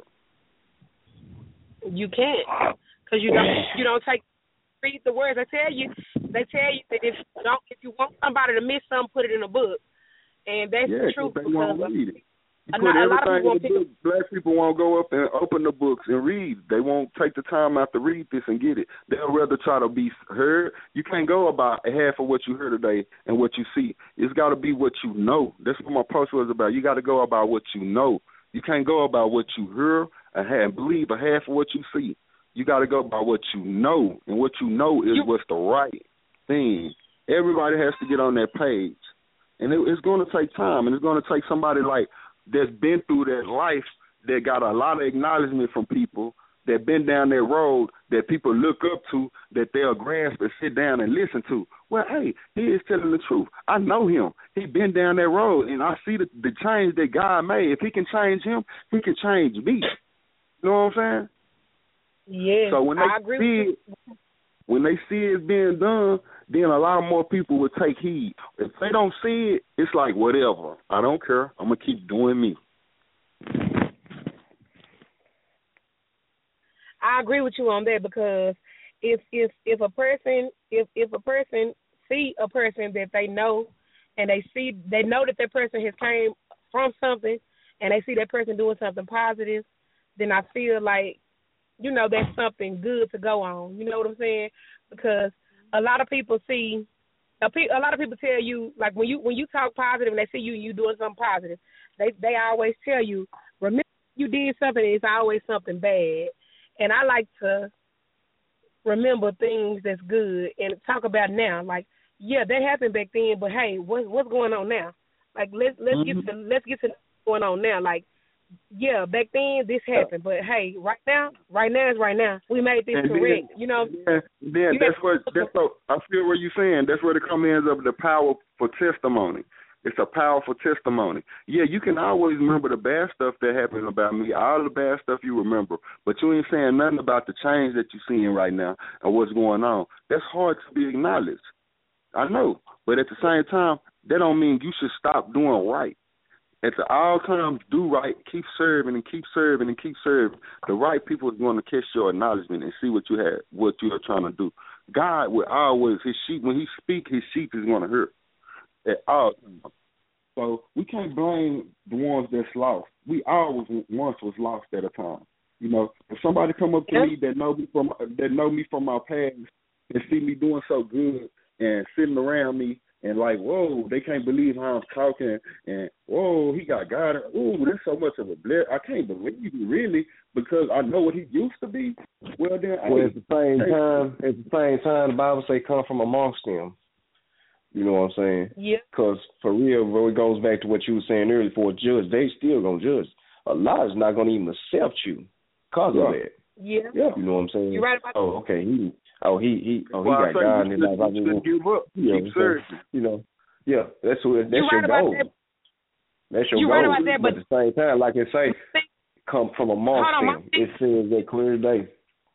You can't, because you don't read the words. They tell you that if you want somebody to miss something, put it in a book, and that's the truth. They won't read it. You put everything in the book. Black people won't go up and open the books and read. They won't take the time out to read this and get it. They'll rather try to be heard. You can't go about half of what you heard today and what you see. It's got to be what you know. That's what my post was about. You got to go about what you know. You can't go about what you hear and believe a half of what you see. You got to go by what you know, and what you know is what's the right thing. Everybody has to get on that page, and it's going to take time, and it's going to take somebody like that's been through that life that got a lot of acknowledgement from people that been down that road that people look up to, that they'll grasp and sit down and listen to. Well, hey, he is telling the truth. I know him. He been down that road, and I see the change that God made. If he can change him, he can change me. You know what I'm saying? Yeah, so when they see it being done, then a lot more people will take heed. If they don't see it, it's like, whatever. I don't care. I'm going to keep doing me. I agree with you on that, because if a person see a person that they know, and they know that that person has came from something, and they see that person doing something positive, then I feel like, you know, that's something good to go on. You know what I'm saying? Because a lot of people tell you, like, when you talk positive and they see you doing something positive, they always tell you, remember you did something, it's always something bad. And I like to remember things that's good and talk about now. Like, yeah, that happened back then, but hey, what's going on now? Like, let's get to what's going on now. Like, yeah, back then this happened, but hey, right now is right now. We made this correct. You know. Yeah, that's what I feel what you're saying. That's where it comes in of the power for testimony. It's a powerful testimony. Yeah, you can always remember the bad stuff that happened about me, all the bad stuff you remember, but you ain't saying nothing about the change that you're seeing right now and what's going on. That's hard to be acknowledged. I know, but at the same time, that don't mean you should stop doing right. At all times, do right, keep serving and keep serving and keep serving. The right people is going to catch your acknowledgement and see what you are trying to do. God will always, his sheep, when he speaks, his sheep is going to hear at all times. So we can't blame the ones that's lost. We always once was lost at a time. You know, if somebody come up to me that know me from my past and see me doing so good and sitting around me and like, whoa, they can't believe how I'm talking, and whoa, he got God. Ooh, that's so much of a blessing. I can't believe it, really, because I know what he used to be. Well, then, at the same time, the Bible say, "Come from amongst them." You know what I'm saying? Yeah. Because for real, it goes back to what you were saying earlier. For a judge, they still gonna judge. A lot is not gonna even accept you because of that. Yeah. You know what I'm saying? You're right about that. Oh, okay. He got God in his life. I mean, give up. Keep searching. You know, yeah, that's your right goal. that. That's your You're goal. Right about that, but at the same time, like it say, come from amongst them. It says that clear as day.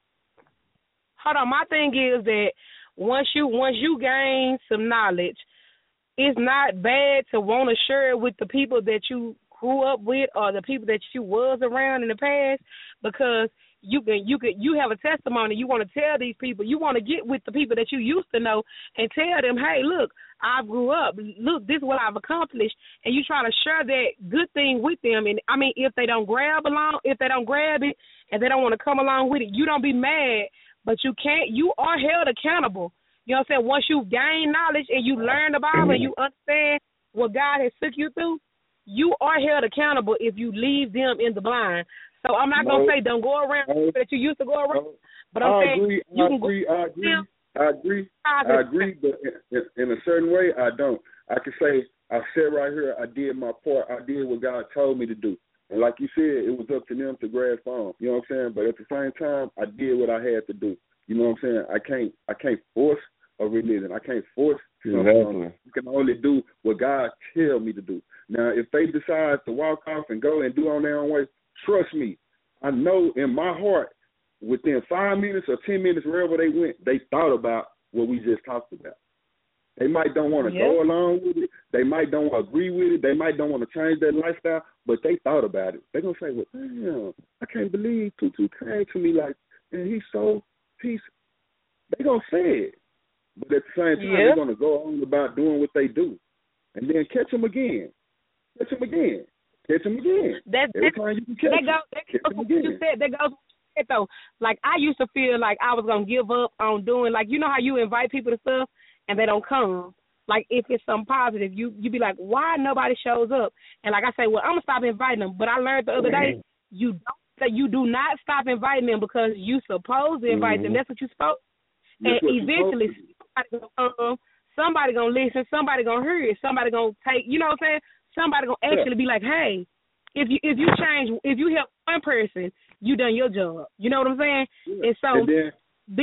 Hold on, my thing is that once you gain some knowledge, it's not bad to want to share it with the people that you grew up with or the people that you was around in the past, because you have a testimony. You want to tell these people. You want to get with the people that you used to know and tell them, hey, look, I grew up. Look, this is what I've accomplished. And you try to share that good thing with them. And I mean, if they don't grab it and they don't want to come along with it, you don't be mad. But you are held accountable. You know what I'm saying? Once you gain knowledge and you learn the Bible and you understand what God has took you through, you are held accountable if you leave them in the blind. So I'm not going to say don't go around that you used to go around, but I'm saying you can go. I agree, but in a certain way, I don't. I can say, I said right here, I did my part. I did what God told me to do. And like you said, it was up to them to grasp on. You know what I'm saying? But at the same time, I did what I had to do. You know what I'm saying? I can't force a religion. I can't force something. You can only do what God tell me to do. Now, if they decide to walk off and go and do on their own way, trust me, I know in my heart, within 5 minutes or 10 minutes, wherever they went, they thought about what we just talked about. They might don't want to go along with it. They might don't agree with it. They might don't want to change their lifestyle, but they thought about it. They're going to say, well, damn, I can't believe Tutu came to me like, and he's so peaceful. They're going to say it. But at the same time, they're going to go on about doing what they do. And then catch them again. Every time you can catch them again. You said, that goes though. Like, I used to feel like I was going to give up on doing, like, you know how you invite people to stuff and they don't come? Like, if it's something positive, you be like, why nobody shows up? And like I say, well, I'm going to stop inviting them. But I learned the other day, you do not stop inviting them because you supposed to invite them. That's what you're supposed to. And eventually, somebody going to listen, somebody going to hear it, somebody going to take, you know what I'm saying? Somebody going to actually be like, hey, if you change, if you help one person, you done your job. You know what I'm saying? Yeah. And so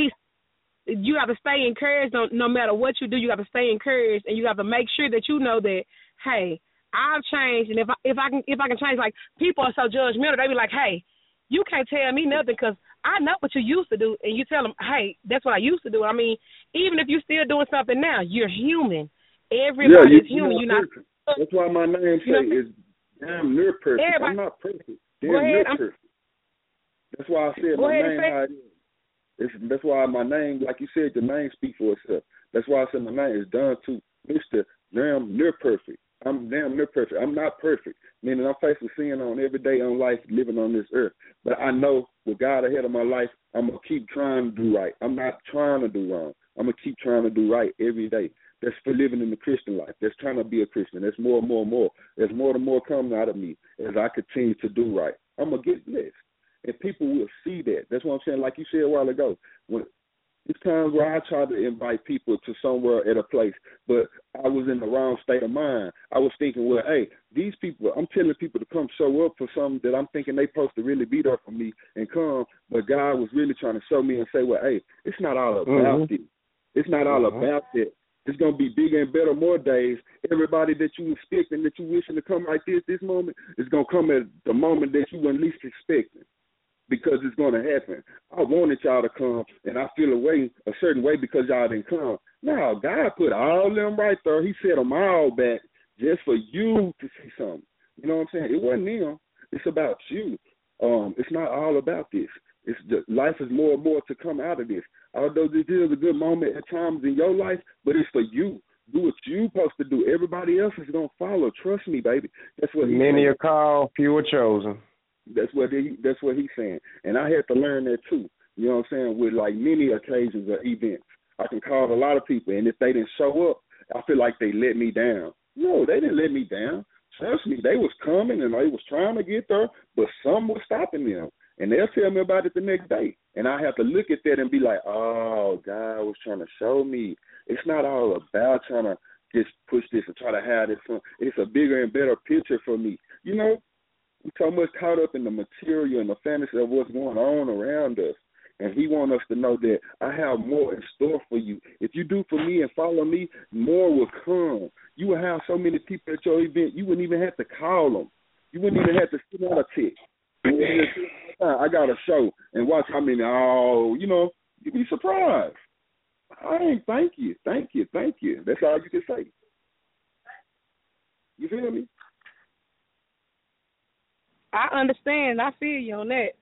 you have to stay encouraged no matter what you do. You have to stay encouraged, and you have to make sure that you know that, hey, I've changed, and if I can change, like, people are so judgmental. They be like, hey, you can't tell me nothing because I know what you used to do, and you tell them, hey, that's what I used to do. I mean, even if you're still doing something now, you're human. Everybody is human. You're not. That's why my name is damn near perfect. I'm not perfect. Damn near perfect. That's why I said my name how it is. That's why my name, like you said, the name speaks for itself. That's why I said my name is done to Mr. Damn near perfect. I'm damn near perfect. I'm not perfect, meaning I'm faced with sin on every day on life, living on this earth. But I know with God ahead of my life, I'm going to keep trying to do right. I'm not trying to do wrong. I'm going to keep trying to do right every day. That's for living in the Christian life. That's trying to be a Christian. There's more and more and more. There's more and more coming out of me as I continue to do right. I'm going to get blessed. And people will see that. That's what I'm saying. Like you said a while ago, when it's times where I try to invite people to somewhere at a place, but I was in the wrong state of mind. I was thinking, well, hey, these people, I'm telling people to come show up for something that I'm thinking they supposed to really be there for me and come, but God was really trying to show me and say, well, hey, it's not all about it. It's not all about it. It's going to be bigger and better more days. Everybody that you expect and that you wishing to come like this moment, is going to come at the moment that you weren't least expecting. Because it's going to happen. I wanted y'all to come, and I feel a certain way because y'all didn't come. No, God put all them right there. He set them all back just for you to see something. You know what I'm saying? It wasn't them. It's about you. It's not all about this. It's just, life is more and more to come out of this. Although this is a good moment at times in your life, but it's for you. Do what you're supposed to do. Everybody else is going to follow. Trust me, baby. That's what many are called, few are chosen. That's what he's saying. And I had to learn that too. You know what I'm saying? With like many occasions or events. I can call a lot of people, and if they didn't show up, I feel like they let me down. No, they didn't let me down. Trust me, they was coming and they was trying to get there, but some was stopping them. And they'll tell me about it the next day. And I have to look at that and be like, oh, God was trying to show me. It's not all about trying to just push this and try to have this. It's a bigger and better picture for me. You know, we're so much caught up in the material and the fantasy of what's going on around us. And he wants us to know that I have more in store for you. If you do for me and follow me, more will come. You will have so many people at your event, you wouldn't even have to call them. You wouldn't even have to send out a text. I got a show and watch how many, you'd be surprised. Thank you. That's all you can say. You feel me? I understand. I feel you on that.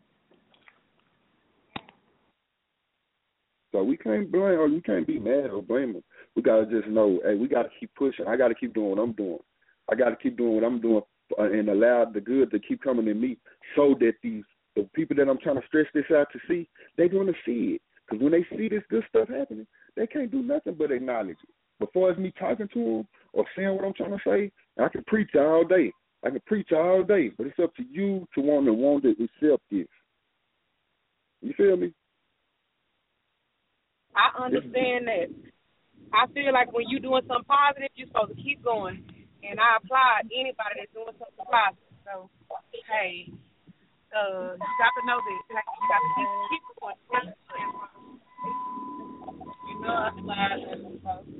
So we can't blame or you can't be mad or blame them. We got to just know, hey, we got to keep pushing. I got to keep doing what I'm doing. I got to keep doing what I'm doing and allow the good to keep coming in me so that the people that I'm trying to stretch this out to see, they're going to see it. Because when they see this good stuff happening, they can't do nothing but acknowledge it. Before it's me talking to them or saying what I'm trying to say, I can preach all day. But it's up to you to want to accept this. You feel me? I understand that. I feel like when you're doing something positive, you're supposed to keep going. And I applaud anybody that's doing something positive. So, hey, you got to know this. Like, you got to keep going. You know, I applaud that.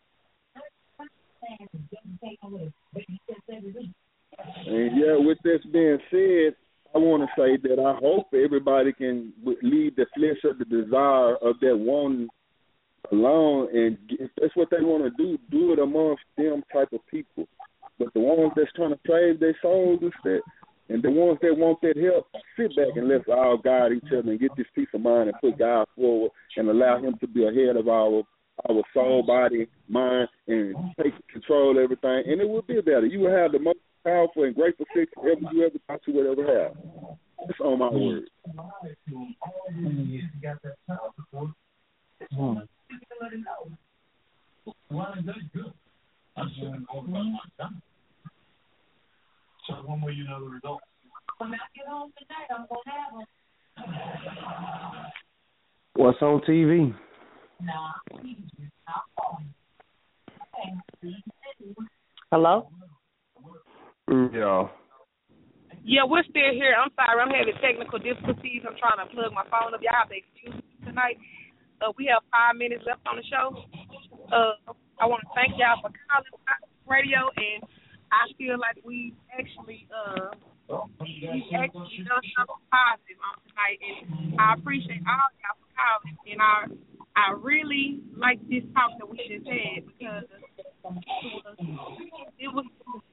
And yeah, with this being said, I want to say that I hope everybody can leave the flesh of the desire of that one alone, and if that's what they want to do it amongst them type of people. But the ones that's trying to save their souls instead, and the ones that want that help, sit back and let's all guide each other and get this peace of mind and put God forward and allow him to be ahead of our soul, body, mind, and take control of everything, and it will be better. You will have the most powerful and grateful sex you ever thought you would ever have. That's on my word. So one way you know the results. When I get home tonight, I'm going to have them. What's on TV? Hello? Yeah. Yeah, we're still here. I'm sorry. I'm having technical difficulties. I'm trying to plug my phone up. Y'all have to excuse me tonight. We have 5 minutes left on the show. I want to thank y'all for calling radio, and I feel like we actually done something positive on tonight, and I appreciate all y'all for calling, and I really like this talk that we just had because it was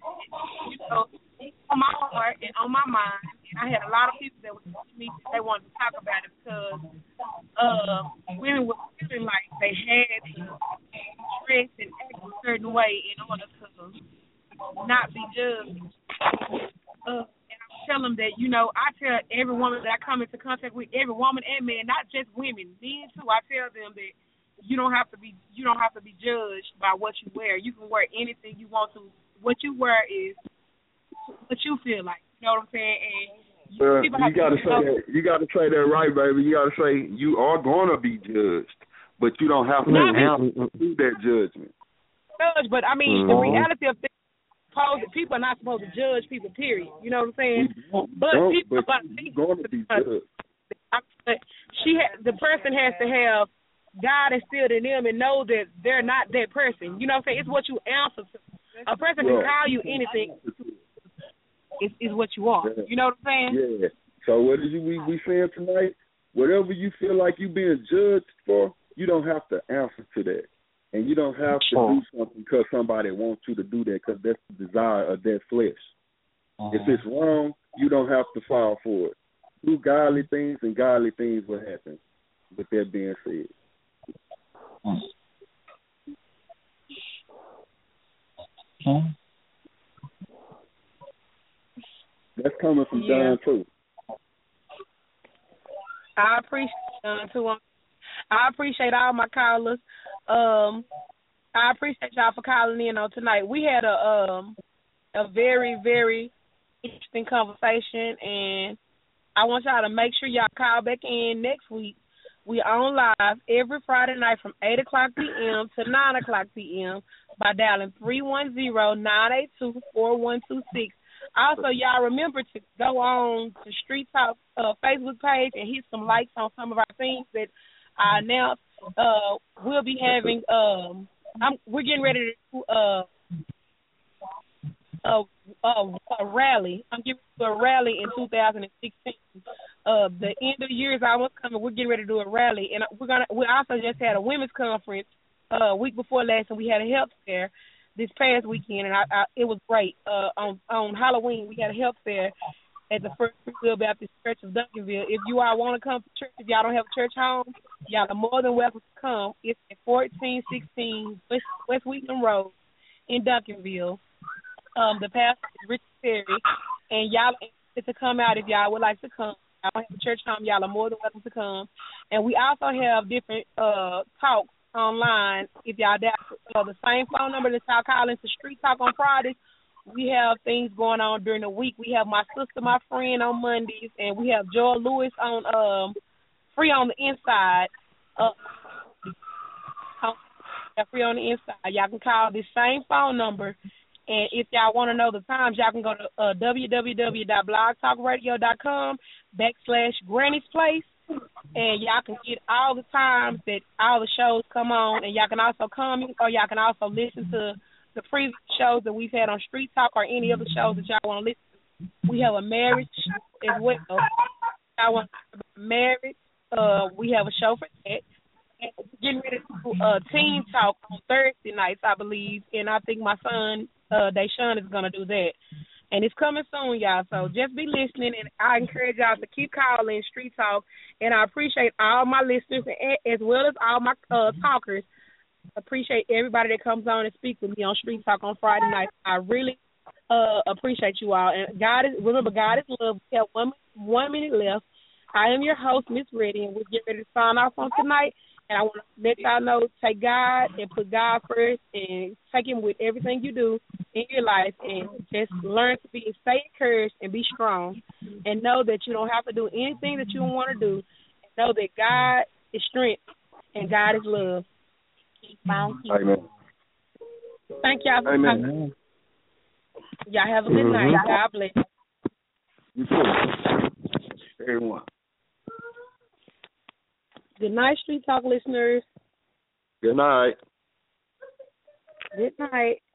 on my heart and on my mind, and I had a lot of people that were telling me that they wanted to talk about it because women were feeling like they had to dress and act a certain way in order to not be judged. And I tell them that, I tell every woman that I come into contact with, every woman and man, not just women, men too. I tell them that you don't have to be judged by what you wear. You can wear anything you want to. What you wear is what you feel like. You know what I'm saying? And you gotta say that. You gotta say that right, baby. You gotta say you are gonna be judged, but you don't have to do that judgment. But I mean, the reality of things. People are not supposed to judge people, period. You know what I'm saying? But people are going to be judged. The person has to have God instilled in them and know that they're not that person. You know what I'm saying? It's what you answer to. A person can call you anything. It's what you are. Yeah. You know what I'm saying? Yeah. So what did we saying tonight? Whatever you feel like you're being judged for, you don't have to answer to that. And you don't have to do something because somebody wants you to do that because that's the desire of their flesh. If it's wrong, you don't have to fall for it. Do godly things, and godly things will happen. With that being said. That's coming from John too. I appreciate John too. I appreciate all my callers. I appreciate y'all for calling in on tonight. We had a very, very interesting conversation, and I want y'all to make sure y'all call back in next week. We on live every Friday night from 8 o'clock p.m. to 9 o'clock p.m. by dialing 310-982-4126. Also, y'all remember to go on to Street Talk Facebook page and hit some likes on some of our things that I announced. We'll be having we're getting ready to do a rally. I'm giving you a rally in 2016. The end of the year is almost coming. We're getting ready to do a rally, and we also just had a women's conference week before last, and we had a health fair this past weekend, and it was great. On Halloween, we had a health fair at the First Free Baptist Church of Duncanville. If you all want to come to church, if y'all don't have a church home, y'all are more than welcome to come. It's at 1416 West Wheatland Road in Duncanville. The pastor is Richard Perry, and y'all are to come out if y'all would like to come. Y'all don't have a church home, y'all are more than welcome to come. And we also have different talks online. If y'all the same phone number that y'all calling to Street Talk on Fridays, we have things going on during the week. We have My Sister, My Friend on Mondays, and we have Joel Lewis on Free on the Inside. Free on the Inside. Y'all can call this same phone number, and if y'all want to know the times, y'all can go to www.blogtalkradio.com/Granny's Place, and y'all can get all the times that all the shows come on, and y'all can also comment, or y'all can also listen to the previous shows that we've had on Street Talk or any other shows that y'all want to listen to. We have a marriage as well. I want to talk about marriage. We have a show for that. And we're getting ready to do Teen Talk on Thursday nights, I believe, and I think my son, Deshaun, is going to do that. And it's coming soon, y'all, so just be listening, and I encourage y'all to keep calling Street Talk, and I appreciate all my listeners as well as all my talkers. Appreciate everybody that comes on and speaks with me on Street Talk on Friday night. I really appreciate you all. And remember, God is love. We have 1 minute left. I am your host, Miss Reddy, and we're getting ready to sign off on tonight. And I want to let y'all know, take God and put God first, and take Him with everything you do in your life, and just learn to stay encouraged and be strong, and know that you don't have to do anything that you don't want to do. And know that God is strength and God is love. Amen. Thank y'all for coming. Y'all have a good night. God bless. You too. Everyone. Good night, Street Talk listeners. Good night. Good night.